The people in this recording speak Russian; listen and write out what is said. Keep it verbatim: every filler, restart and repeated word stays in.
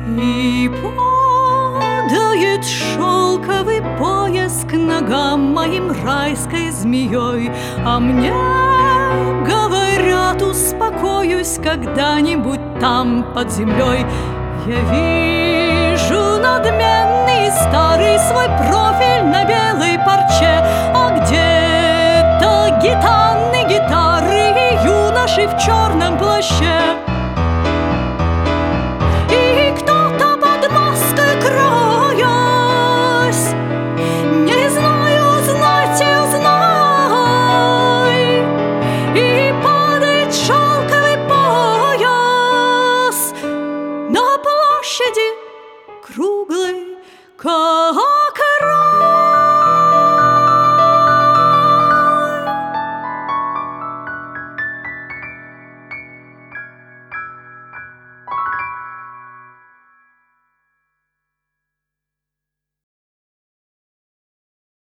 И падает шелковый пояс к ногам моим райской змеей, а мне говорят, успокоюсь когда-нибудь там под землей. Я вижу надменный старый свой профиль на белой парче, а где-то гитаны, гитары и юноши в черном плаще. И кто-то под маской кроясь, не знаю, узнайте, узнай, и падает шелковый пояс на площади круглой, как